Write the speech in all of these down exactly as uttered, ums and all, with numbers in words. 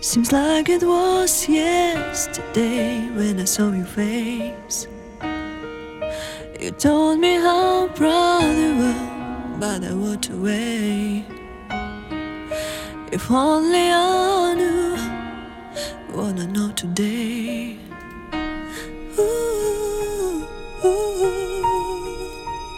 Seems like it was yesterday when I saw your face. You told me how proud you were, but I walked away. If only I knew what I know today. Ooh, ooh.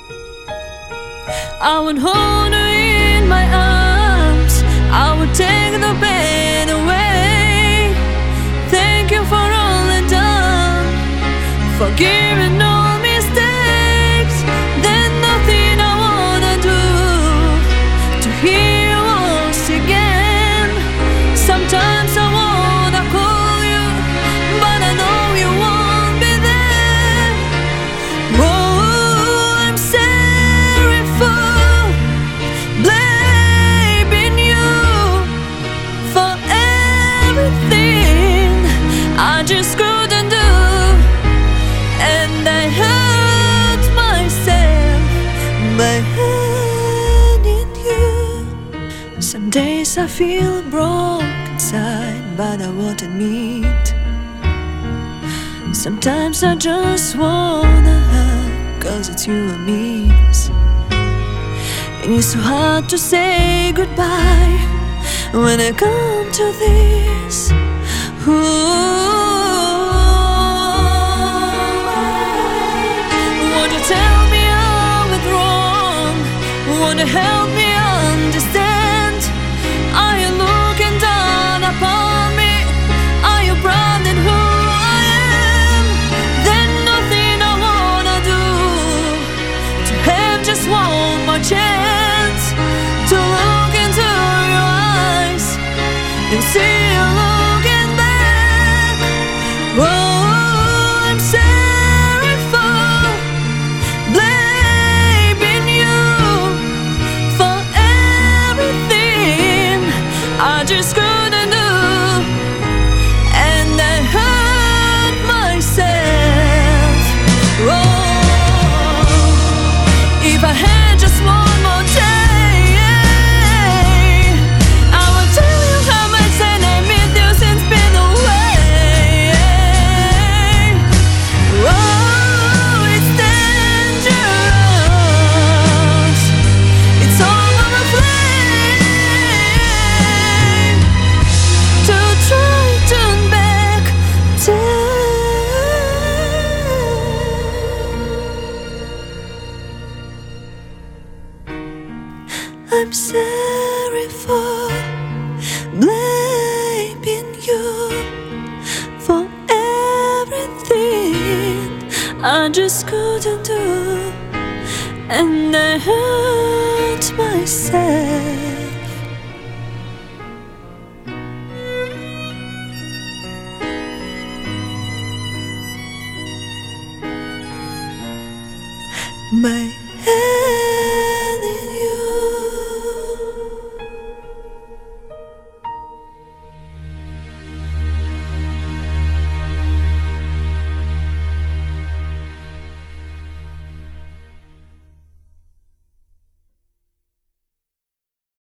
I would hold you in my arms, I would take the pain away. Thank you for all I've done, forgiving all mistakes. There's nothing I wanna do to hear you once again. Sometimes I wanna call you, but I know you won't be there. Oh, I'm sorry for blaming you for everything I just couldn't do, and I hurt myself by hurting you. Some days I feel broke inside, but I won't admit. Sometimes I just wanna hug, cause it's you I miss. And it's so hard to say goodbye when I come to this. Ooh. Won't you tell me I was wrong? Won't you help me understand? Are you looking down upon me? Are you proud in who I am? Then nothing I wanna do to have just one more chance to look into your eyes and see you looking back. Oh, I'm sorry for blaming you for everything I just couldn't do, and I hurt myself. Oh, if I had just one more day, I would tell you how much that I miss you since been away. Oh, it's dangerous, it's all on a flame to try turn back time. I'm sorry for blaming you for everything I just couldn't do, and I hurt myself. My head